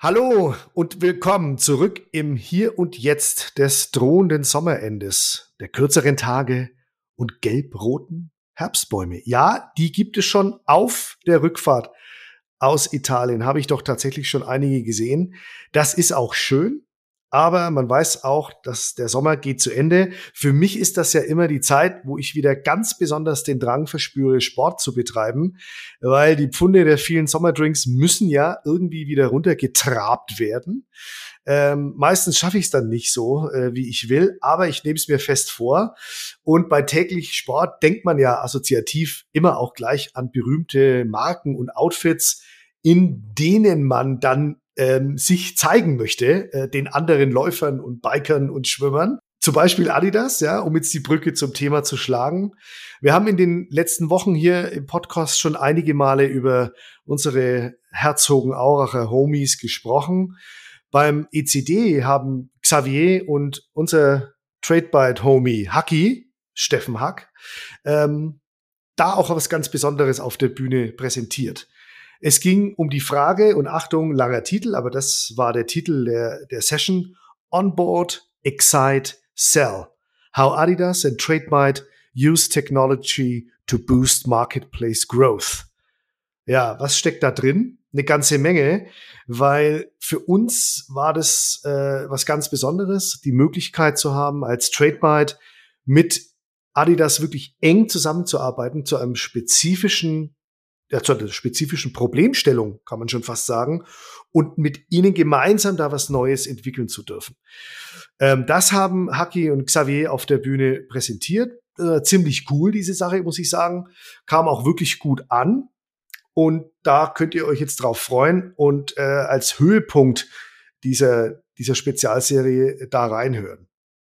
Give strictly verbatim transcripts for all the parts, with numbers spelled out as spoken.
Hallo und willkommen zurück im Hier und Jetzt des drohenden Sommerendes, der kürzeren Tage und gelb-roten Herbstbäume. Ja, die gibt es schon auf der Rückfahrt aus Italien. Habe ich doch tatsächlich schon einige gesehen. Das ist auch schön, aber man weiß auch, dass der Sommer geht zu Ende. Für mich ist das ja immer die Zeit, wo ich wieder ganz besonders den Drang verspüre, Sport zu betreiben, weil die Pfunde der vielen Sommerdrinks müssen ja irgendwie wieder runtergetrabt werden. Ähm, meistens schaffe ich es dann nicht so, äh, wie ich will, aber ich nehme es mir fest vor. Und bei täglich Sport denkt man ja assoziativ immer auch gleich an berühmte Marken und Outfits, in denen man dann ähm, sich zeigen möchte, äh, den anderen Läufern und Bikern und Schwimmern. Zum Beispiel Adidas, ja, um jetzt die Brücke zum Thema zu schlagen. Wir haben in den letzten Wochen hier im Podcast schon einige Male über unsere Herzogenauracher Homies gesprochen. Beim E C D haben Xavier und unser Tradebyte-Homie Haki, Steffen Hack, ähm, da auch was ganz Besonderes auf der Bühne präsentiert. Es ging um die Frage, und Achtung, langer Titel, aber das war der Titel der, der Session, Onboard, Excite, Sell. How Adidas and Tradebyte use technology to boost marketplace growth. Ja, was steckt da drin? Eine ganze Menge, weil für uns war das äh, was ganz Besonderes, die Möglichkeit zu haben, als Tradebyte mit Adidas wirklich eng zusammenzuarbeiten zu einem spezifischen Ja, zu einer spezifischen Problemstellung, kann man schon fast sagen, und mit ihnen gemeinsam da was Neues entwickeln zu dürfen. Ähm, das haben Haki und Xavier auf der Bühne präsentiert. Äh, ziemlich cool, diese Sache, muss ich sagen. Kam auch wirklich gut an. Und da könnt ihr euch jetzt drauf freuen und äh, als Höhepunkt dieser, dieser Spezialserie da reinhören.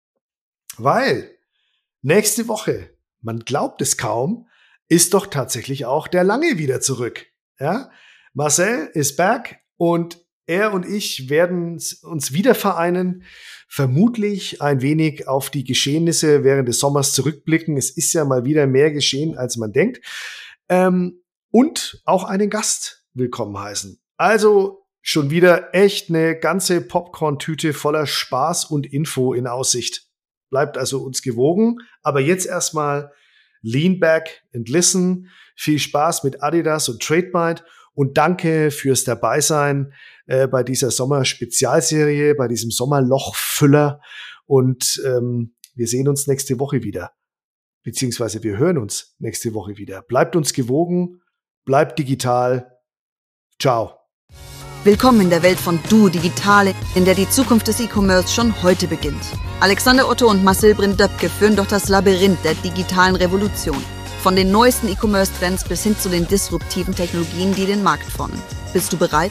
Weil nächste Woche, man glaubt es kaum, ist doch tatsächlich auch der Lange wieder zurück. Ja? Marcel ist back und er und ich werden uns wieder vereinen, vermutlich ein wenig auf die Geschehnisse während des Sommers zurückblicken. Es ist ja mal wieder mehr geschehen, als man denkt. Ähm, und auch einen Gast willkommen heißen. Also schon wieder echt eine ganze Popcorn-Tüte voller Spaß und Info in Aussicht. Bleibt also uns gewogen. Aber jetzt erstmal Lean back and listen. Viel Spaß mit Adidas und Tradebyte und danke fürs Dabeisein äh, bei dieser Sommer-Spezialserie, bei diesem Sommerlochfüller. Und ähm, wir sehen uns nächste Woche wieder. Beziehungsweise wir hören uns nächste Woche wieder. Bleibt uns gewogen, bleibt digital. Ciao. Willkommen in der Welt von Du Digitale, in der die Zukunft des E-Commerce schon heute beginnt. Alexander Otto und Marcel Brindöpke führen durch das Labyrinth der digitalen Revolution. Von den neuesten E-Commerce-Trends bis hin zu den disruptiven Technologien, die den Markt formen. Bist du bereit?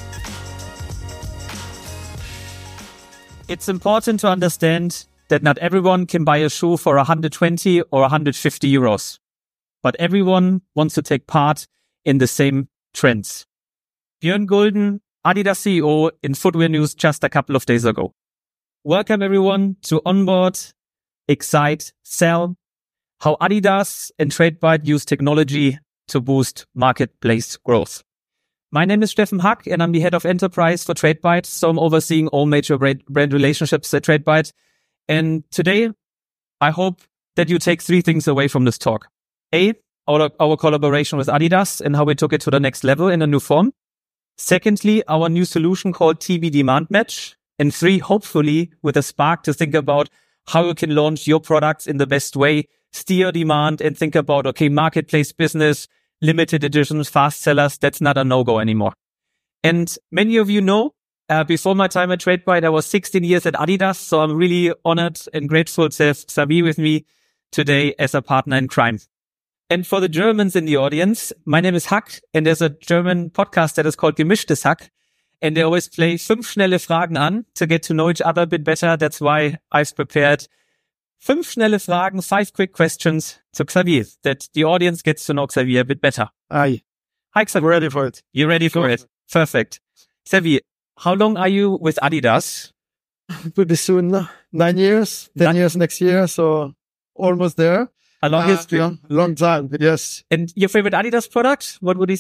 It's important to understand that not everyone can buy a shoe for one hundred twenty or one hundred fifty euros. But everyone wants to take part in the same trends. Björn Gulden, Adidas C E O, in Footwear News just a couple of days ago. Welcome everyone to Onboard, Excite, Sell, how Adidas and Tradebyte use technology to boost marketplace growth. My name is Steffen Hack and I'm the head of enterprise for Tradebyte, so I'm overseeing all major brand relationships at Tradebyte. And today, I hope that you take three things away from this talk. A, our, our collaboration with Adidas and how we took it to the next level in a new form. Secondly, our new solution called T B Demand Match. And three, hopefully, with a spark to think about how you can launch your products in the best way, steer demand and think about, okay, marketplace business, limited editions, fast sellers, that's not a no-go anymore. And many of you know, uh, before my time at Tradebyte, I was sixteen years at Adidas. So I'm really honored and grateful to have Xavier with me today as a partner in crime. And for the Germans in the audience, my name is Hack and there's a German podcast that is called Gemischtes Hack. And they always play fünf schnelle Fragen an to get to know each other a bit better. That's why I've prepared fünf schnelle Fragen, five quick questions to Xavier, that the audience gets to know Xavier a bit better. Hi. Hi, Xavier. Ready for it. You ready for it? Perfect. Xavier, how long are you with Adidas? Will be soon nine years, ten years next year, so almost there. A long uh, history. Yeah, long time, yes. And your favorite Adidas product? What would you say?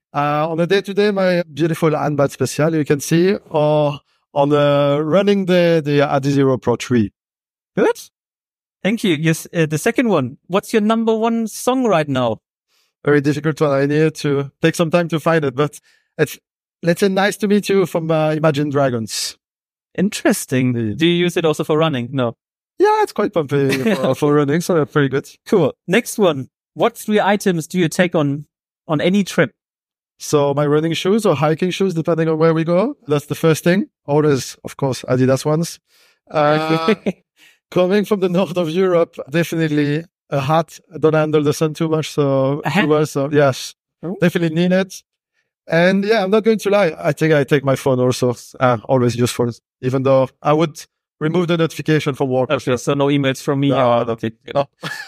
Uh, on the day-to-day, my beautiful handbag special, you can see, or on the running day, the Adizero Pro three. Good. Thank you. Yes. Uh, the second one. What's your number one song right now? Very difficult one. I need to take some time to find it, but it's, let's say, Nice to Meet You from uh, Imagine Dragons. Interesting. Yeah. Do you use it also for running? No. Yeah, it's quite pumpy for, for running, so pretty good. Cool. Next one. What three items do you take on, on any trip? So my running shoes or hiking shoes, depending on where we go. That's the first thing. Always, of course, Adidas ones. Uh, coming from the north of Europe, definitely a hat. I don't handle the sun too much, so, A hat? too well, so yes, Oh. definitely need it. And yeah, I'm not going to lie. I think I take my phone also. Uh, always useful, even though I would remove the notification from work. Okay, so no emails from me. No, no. Okay. No.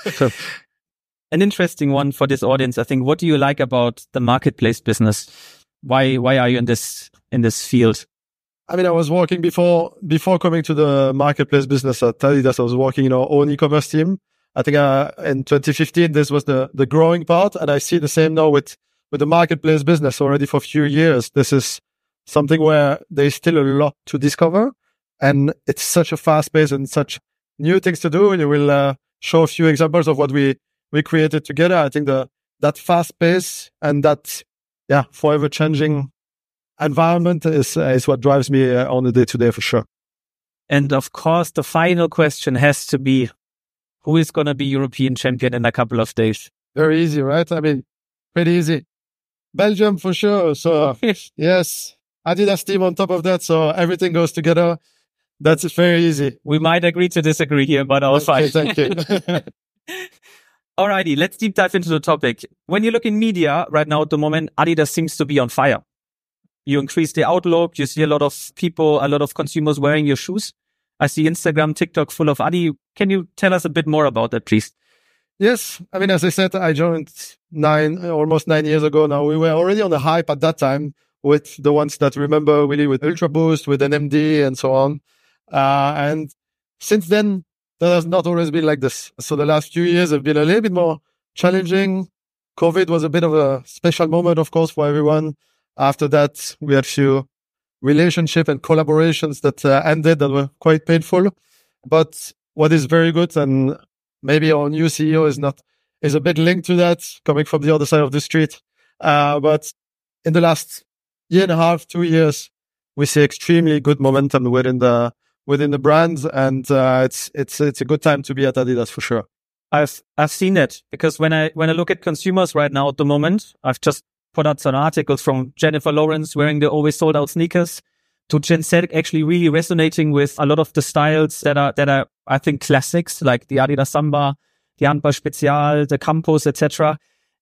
An interesting one for this audience, I think. What do you like about the marketplace business? Why why are you in this in this field? I mean, I was working before before coming to the marketplace business at Adidas. I was working in our own e-commerce team. I think uh, in twenty fifteen, this was the the growing part, and I see the same now with with the marketplace business already for a few years. This is something where there's still a lot to discover, and it's such a fast pace and such new things to do. And you will uh, show a few examples of what we we created together. I think the that fast pace and that yeah forever changing environment is uh, is what drives me uh, on the day to day for sure. And of course, the final question has to be, who is going to be European champion in a couple of days? Very easy, right? I mean, pretty easy. Belgium for sure. So yes, Adidas team on top of that. So everything goes together. That's very easy. We might agree to disagree here, but all Okay, fine. thank you. Alrighty, let's deep dive into the topic. When you look in media right now at the moment, Adidas seems to be on fire. You increase the outlook. You see a lot of people, a lot of consumers wearing your shoes. I see Instagram, TikTok full of Adi. Can you tell us a bit more about that, please? Yes. I mean, as I said, I joined nine, almost nine years ago now. We were already on the hype at that time with the ones that remember really with Ultra Boost, with N M D and so on. Uh, and since then, that has not always been like this. So the last few years have been a little bit more challenging. COVID was a bit of a special moment, of course, for everyone. After that, we had few relationship and collaborations that uh, ended that were quite painful. But what is very good, and maybe our new C E O is not, is a bit linked to that, coming from the other side of the street. Uh, but in the last year and a half, two years, we see extremely good momentum within the within the brand, and uh, it's it's it's a good time to be at Adidas for sure. I've I've seen it because when I when I look at consumers right now at the moment, I've just put out some articles from Jennifer Lawrence wearing the always sold out sneakers to Gen Z actually really resonating with a lot of the styles that are that are I think classics like the Adidas Samba, the Handball Spezial, the Campus, et cetera.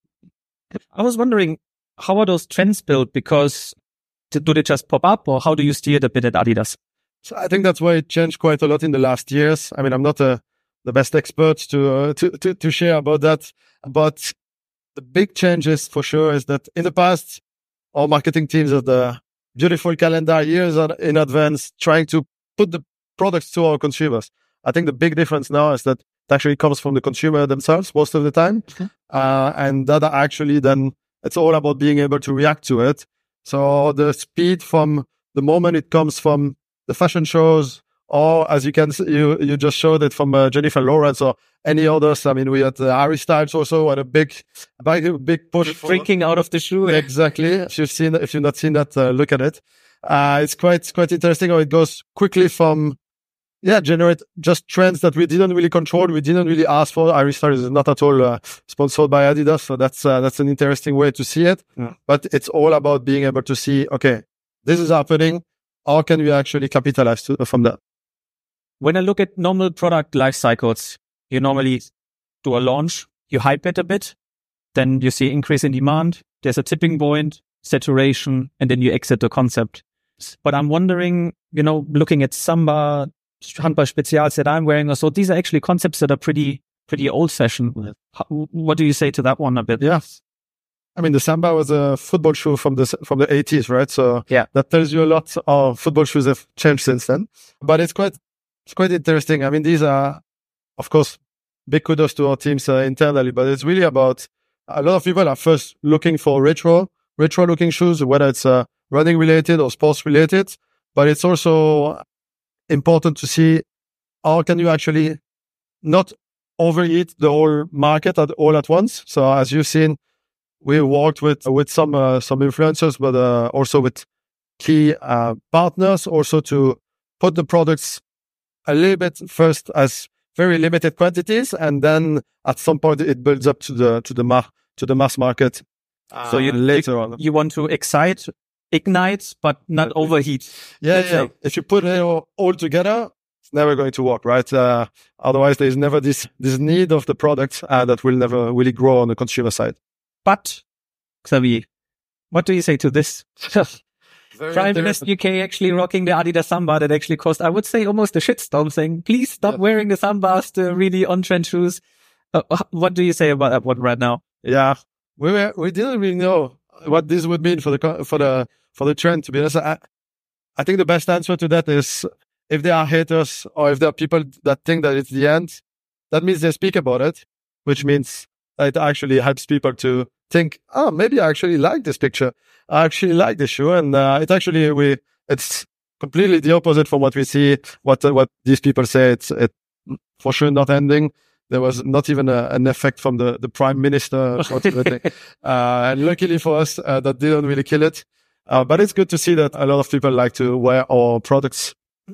I was wondering, how are those trends built? Because do they just pop up, or how do you steer it a bit at Adidas? So I think that's why it changed quite a lot in the last years. I mean, I'm not a, the best expert to, uh, to, to, to share about that, but the big changes for sure is that in the past, our marketing teams had the beautiful calendar years in advance trying to put the products to our consumers. I think the big difference now is that it actually comes from the consumer themselves most of the time. Mm-hmm. Uh, and that actually then it's all about being able to react to it. So the speed from the moment it comes from the fashion shows, or as you can see, you, you just showed it from uh, Jennifer Lawrence or any others. I mean, we had uh, Harry Styles also and a big, big, big push. Drinking out of the shoe. Exactly. If you've seen, if you've not seen that, uh, look at it. Uh, it's quite, quite interesting how it goes quickly from, yeah, generate just trends that we didn't really control. We didn't really ask for. Harry Styles is not at all uh, sponsored by Adidas. So that's, uh, that's an interesting way to see it. Yeah. But it's all about being able to see, okay, this is happening. How can we actually capitalize to, from that? When I look at normal product life cycles, you normally do a launch, you hype it a bit, then you see increase in demand, there's a tipping point, saturation, and then you exit the concept. But I'm wondering, you know, looking at Samba, Handball Spezials that I'm wearing, so these are actually concepts that are pretty, pretty old fashioned. What do you say to that one a bit? Yeah. I mean, the Samba was a football shoe from the from the eighties, right? So yeah, that tells you a lot. Our football shoes have changed since then. But it's quite it's quite interesting. I mean, these are, of course, big kudos to our teams uh, internally. But it's really about a lot of people are first looking for retro, retro looking shoes, whether it's uh, running related or sports related. But it's also important to see how can you actually not overeat the whole market at all at once. So as you've seen, we worked with with some uh, some influencers, but uh, also with key uh, partners, also to put the products a little bit first as very limited quantities, and then at some point it builds up to the to the ma- to the mass market. Uh, So you later on, you want to excite, ignite, but not overheat. yeah, yeah. If you put it all, all together, it's never going to work, right? Uh, otherwise, there's never this this need of the product uh, that will never really grow on the consumer side. But Xavier, what do you say to this? Very Prime Minister interesting. U K actually rocking the Adidas Samba that actually caused, I would say, almost a shitstorm, saying, please stop Yeah. wearing the Sambas, the really on-trend shoes. Uh, wh- what do you say about that one right now? Yeah, we were, we didn't really know what this would mean for the co- for the for the trend. To be honest, I, I think the best answer to that is if there are haters or if there are people that think that it's the end, that means they speak about it, which means it actually helps people to think, oh, maybe I actually like this picture. I actually like this shoe, and uh, it actually we it's completely the opposite from what we see. What uh, what these people say. It's it for sure not ending. There was not even a, an effect from the, the prime minister, unfortunately. uh, and luckily for us, uh, that didn't really kill it. Uh, but it's good to see that a lot of people like to wear our products.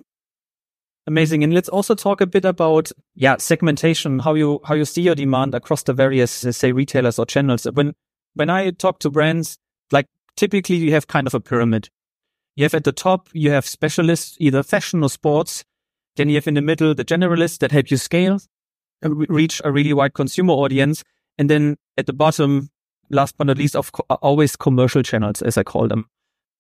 Amazing. And let's also talk a bit about, yeah, segmentation, how you, how you see your demand across the various, uh, say, retailers or channels. When, when I talk to brands, like typically you have kind of a pyramid. You have at the top, you have specialists, either fashion or sports. Then you have in the middle, the generalists that help you scale and re- reach a really wide consumer audience. And then at the bottom, last but not least, of co- always commercial channels, as I call them.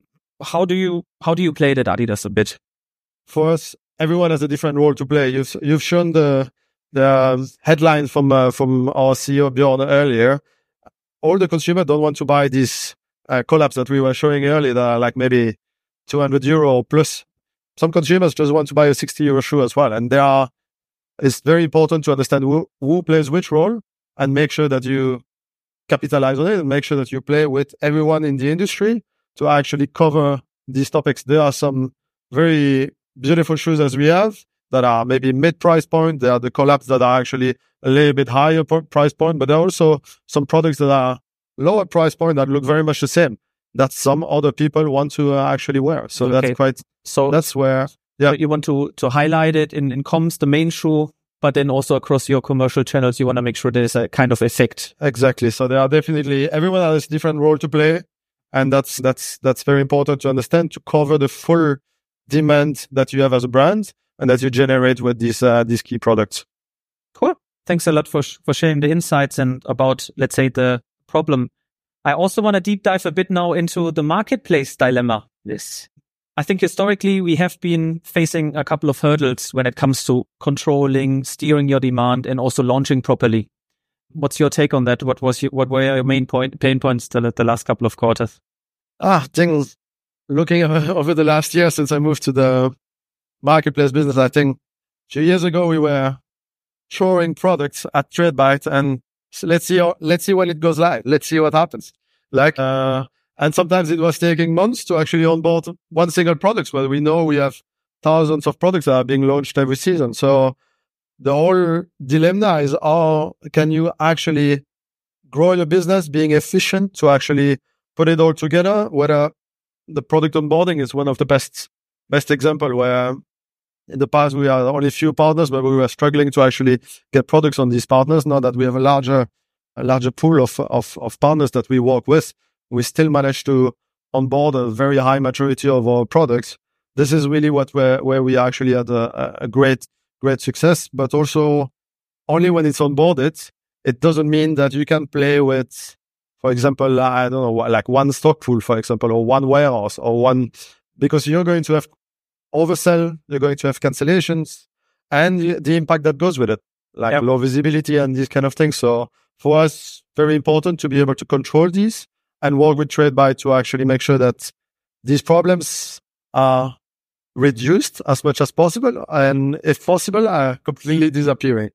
How do you, how do you play that Adidas a bit? For us, everyone has a different role to play. You've you've shown the the headline from uh, from our C E O Bjorn earlier. All the consumers don't want to buy these uh, collabs that we were showing earlier that are like maybe two hundred euro or plus. Some consumers just want to buy a sixty euro shoe as well, and there are. It's very important to understand who, who plays which role and make sure that you capitalize on it and make sure that you play with everyone in the industry to actually cover these topics. There are some very beautiful shoes as we have that are maybe mid price point. There are the collabs that are actually a little bit higher po- price point, but there are also some products that are lower price point that look very much the same that some other people want to uh, actually wear. So Okay. that's quite, So that's where, yeah. you want to, to highlight it in, in comms, the main shoe, but then also across your commercial channels, you want to make sure there's a kind of effect. Exactly. So there are definitely, everyone has a different role to play. And that's, that's, that's very important to understand to cover the full demand that you have as a brand and that you generate with these, uh, these key products. Cool. Thanks a lot for, sh- for sharing the insights and about, let's say, the problem. I also want to deep dive a bit now into the marketplace dilemma. This, I think historically we have been facing a couple of hurdles when it comes to controlling, steering your demand and also launching properly. What's your take on that? What was your, what were your main point, pain points the, the last couple of quarters? Ah, things looking over the last year since I moved to the marketplace business, I think two years ago we were showing products at TradeByte and so let's see, how, let's see when it goes live. Let's see what happens. Like, uh, and sometimes it was taking months to actually onboard one single product where we know we have thousands of products that are being launched every season. So the whole dilemma is how can you actually grow your business being efficient to actually put it all together, whether the product onboarding is one of the best, best example where in the past we had only a few partners, but we were struggling to actually get products on these partners. Now that we have a larger, a larger pool of, of, of partners that we work with, we still manage to onboard a very high maturity of our products. This is really what where, where we actually had a, a great, great success, but also only when it's onboarded, it doesn't mean that you can play with, for example, I don't know, like one stock pool, for example, or one warehouse or one, because you're going to have oversell, you're going to have cancellations and the impact that goes with it, like yep. low visibility and these kind of things. So for us, very important to be able to control these and work with TradeByte to actually make sure that these problems are reduced as much as possible and if possible, are completely disappearing.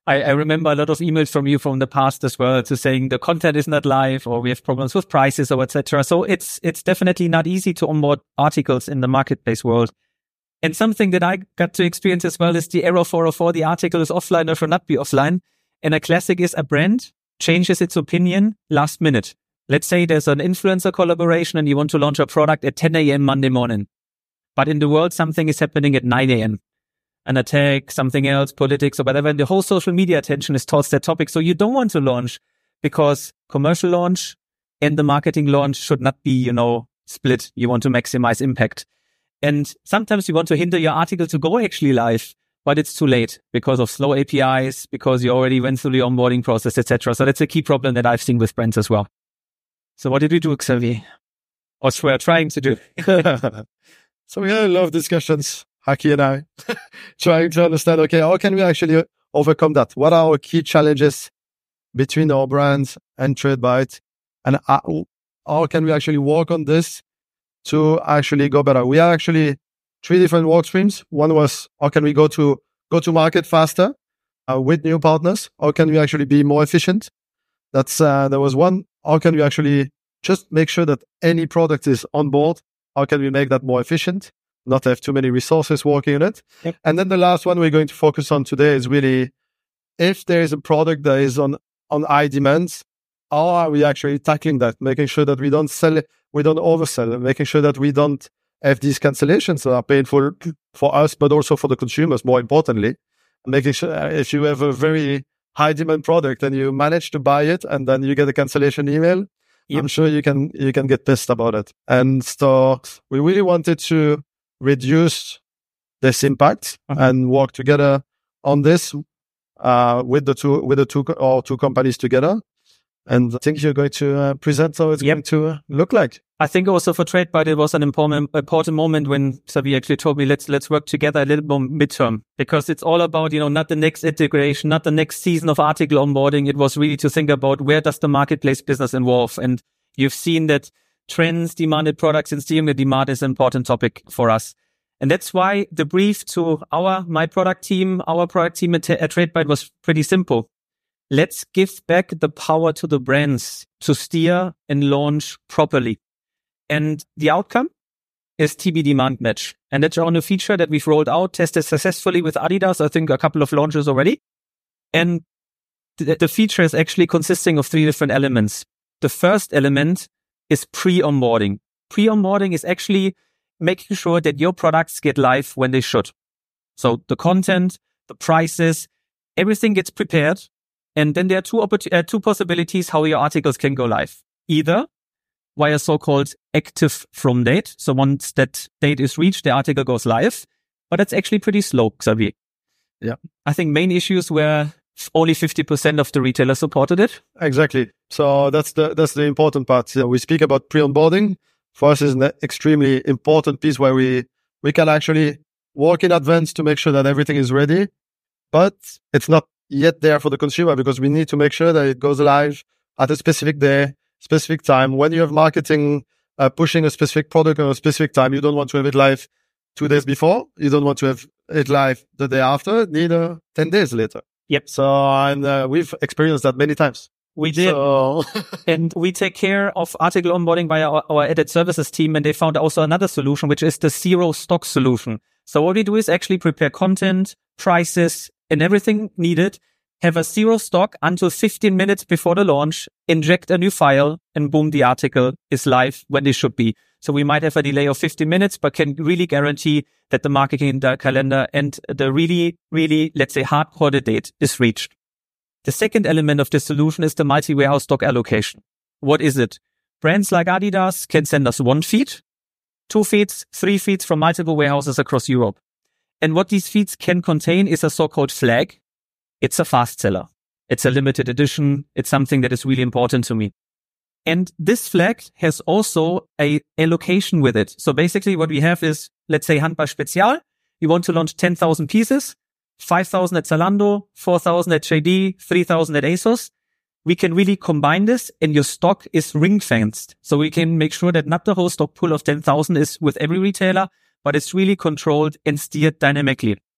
I, I remember a lot of emails from you from the past as well to saying the content is not live or we have problems with prices or et cetera. So it's it's definitely not easy to onboard articles in the marketplace world. And something that I got to experience as well is the error four oh four. The article is offline or should not be offline. And a classic is a brand changes its opinion last minute. Let's say there's an influencer collaboration and you want to launch a product at ten a.m. Monday morning. But in the world, something is happening at nine a.m. An attack, something else, politics or whatever. And the whole social media attention is towards that topic. So you don't want to launch because commercial launch and the marketing launch should not be, you know, split. You want to maximize impact. And sometimes you want to hinder your article to go actually live, but it's too late because of slow A P Is, because you already went through the onboarding process, et cetera. So that's a key problem that I've seen with brands as well. So what did we do, Xavier? Or we're trying to do? So we had a lot of discussions, Haki and I, trying to understand, okay, how can we actually overcome that? What are our key challenges between our brands and TradeByte? And how, how can we actually work on this to actually go better? We have actually three different work streams. One was, how can we go to go to market faster uh, with new partners? How can we actually be more efficient? That's uh, there was one. How can we actually just make sure that any product is on board? How can we make that more efficient? Not have too many resources working on it. Yep. And then the last one we're going to focus on today is really, if there is a product that is on, on high demand, how are we actually tackling that? Making sure that we don't sell it, we don't oversell it, making sure that we don't have these cancellations that are painful for us, but also for the consumers, more importantly. Making sure if you have a very high demand product and you manage to buy it and then you get a cancellation email, yep. I'm sure you can you can get pissed about it. And so we really wanted to reduce this impact uh-huh. and work together on this uh, with the two with the two or two companies together. And I think you're going to uh, present how it's yep. going to uh, look like. I think also for TradeByte, it was an important, important moment when Xavier actually told me, let's let's work together a little more midterm, because it's all about, you know, not the next integration, not the next season of article onboarding. It was really to think about where does the marketplace business involve. And you've seen that trends, demanded products, and steering the demand is an important topic for us. And that's why the brief to our, my product team, our product team at, at TradeByte was pretty simple. Let's give back the power to the brands to steer and launch properly. And the outcome is T B Demand Match. And that's our new feature that we've rolled out, tested successfully with Adidas, I think a couple of launches already. And th- the feature is actually consisting of three different elements. The first element is pre-onboarding. Pre-onboarding is actually making sure that your products get live when they should. So the content, the prices, everything gets prepared. And then there are two oppor- uh, two possibilities how your articles can go live. Either via so-called active from date. So once that date is reached, the article goes live. But that's actually pretty slow, Xavier. Yeah. I think main issues were only fifty percent of the retailers supported it. Exactly. So that's the that's the important part. So we speak about pre-onboarding. For us, is an extremely important piece where we, we can actually work in advance to make sure that everything is ready. But it's not yet there for the consumer because we need to make sure that it goes live at a specific day, specific time. When you have marketing uh, pushing a specific product on a specific time, you don't want to have it live two days before. You don't want to have it live the day after, neither ten days later. Yep. So and uh, we've experienced that many times. We did. So and we take care of article onboarding by our, our edit services team. And they found also another solution, which is the zero stock solution. So what we do is actually prepare content, prices, and everything needed, have a zero stock until fifteen minutes before the launch, inject a new file, and boom, the article is live when it should be. So we might have a delay of fifteen minutes, but can really guarantee that the marketing calendar and the really, really, let's say, hardcore date is reached. The second element of the solution is the multi-warehouse stock allocation. What is it? Brands like Adidas can send us one feed, two feeds, three feeds from multiple warehouses across Europe. And what these feeds can contain is a so-called flag. It's a fast seller. It's a limited edition. It's something that is really important to me. And this flag has also a allocation with it. So basically what we have is, let's say Handball Spezial. You want to launch ten thousand pieces, five thousand at Zalando, four thousand at J D, three thousand at ASOS. We can really combine this and your stock is ring-fenced. So we can make sure that not the whole stock pool of ten thousand is with every retailer, but it's really controlled and steered dynamically.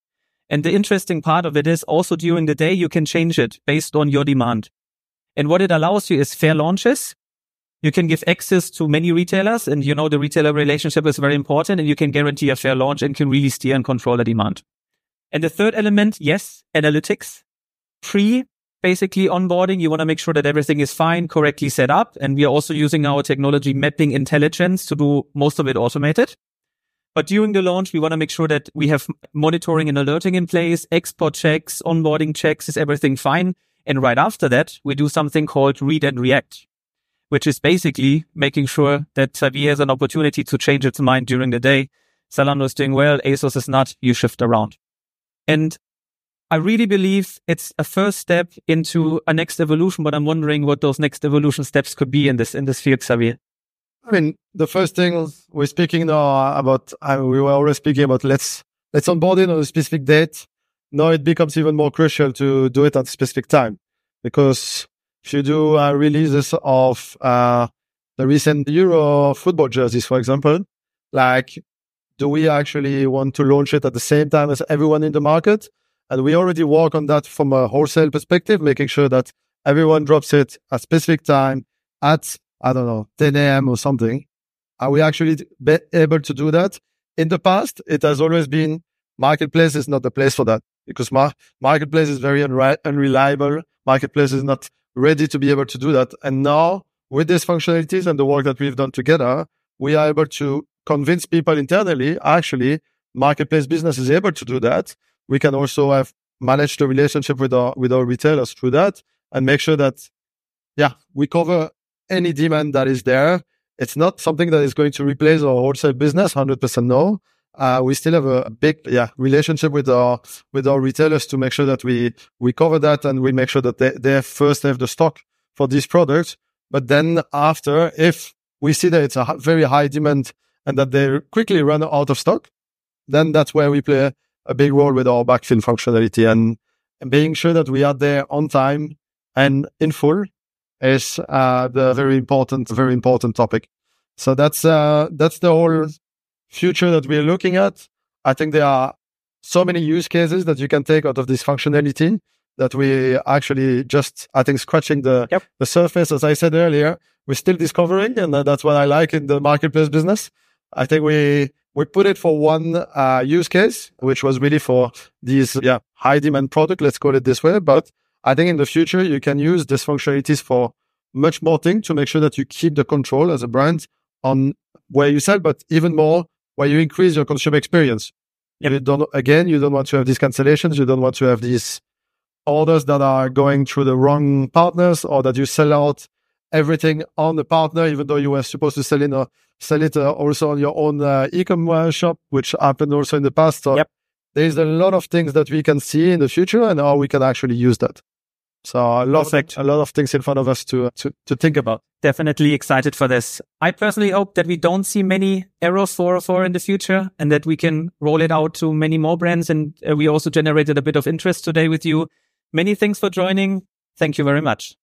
And the interesting part of it is also during the day, you can change it based on your demand. And what it allows you is fair launches. You can give access to many retailers, and you know the retailer relationship is very important, and you can guarantee a fair launch and can really steer and control the demand. And the third element, yes, analytics. Pre, basically onboarding, you want to make sure that everything is fine, correctly set up. And we are also using our technology mapping intelligence to do most of it automated. But during the launch, we want to make sure that we have monitoring and alerting in place, export checks, onboarding checks, is everything fine? And right after that, we do something called read and react, which is basically making sure that Xavier has an opportunity to change its mind during the day. Zalando is doing well, ASOS is not, you shift around. And I really believe it's a first step into a next evolution, but I'm wondering what those next evolution steps could be in this, in this field, Xavier. I mean, the first thing we're speaking now about, uh, we were already speaking about let's, let's onboard it on a specific date. Now it becomes even more crucial to do it at a specific time, because if you do uh, releases of uh, the recent Euro football jerseys, for example, like, do we actually want to launch it at the same time as everyone in the market? And we already work on that from a wholesale perspective, making sure that everyone drops it at a specific time at, I don't know, ten a.m. or something. Are we actually be able to do that? In the past, it has always been marketplace is not the place for that, because mar marketplace is very unre unreliable. Marketplace is not ready to be able to do that. And now with these functionalities and the work that we've done together, we are able to convince people internally, actually, marketplace business is able to do that. We can also have managed the relationship with our, with our retailers through that and make sure that, yeah, we cover any demand that is there. It's not something that is going to replace our wholesale business, one hundred percent no. Uh, we still have a big, yeah, relationship with our, with our retailers to make sure that we, we cover that and we make sure that they, they first have the stock for these products. But then after, if we see that it's a very high demand and that they quickly run out of stock, then that's where we play a big role with our backfill functionality, and, and being sure that we are there on time and in full is uh, the very important, very important topic. So that's uh, that's the whole future that we're looking at. I think there are so many use cases that you can take out of this functionality that we actually just, I think, scratching the yep. the surface. As I said earlier, we're still discovering, and that's what I like in the marketplace business. I think we we put it for one uh, use case, which was really for these yeah high demand product. Let's call it this way. But I think in the future you can use these functionalities for much more things to make sure that you keep the control as a brand on where you sell, but even more where you increase your consumer experience. Yep. You don't again, you don't want to have these cancellations. You don't want to have these orders that are going through the wrong partners, or that you sell out everything on the partner, even though you were supposed to sell in or sell it uh, also on your own uh, e-commerce shop, which happened also in the past. So yep. there's a lot of things that we can see in the future and how we can actually use that. So a lot, Perfect. Of, a lot of things in front of us to, to, to think about. Definitely excited for this. I personally hope that we don't see many errors for, for in the future, and that we can roll it out to many more brands. And uh, we also generated a bit of interest today with you. Many thanks for joining. Thank you very much.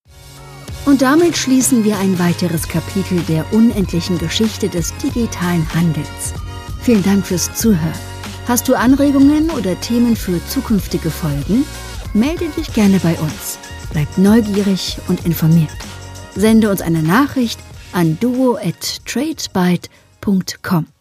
Und damit schließen wir ein weiteres Kapitel der unendlichen Geschichte des digitalen Handels. Vielen Dank fürs Zuhören. Hast du Anregungen oder Themen für zukünftige Folgen? Melde dich gerne bei uns. Bleib neugierig und informiert. Sende uns eine Nachricht an duo at tradebyte punkt com.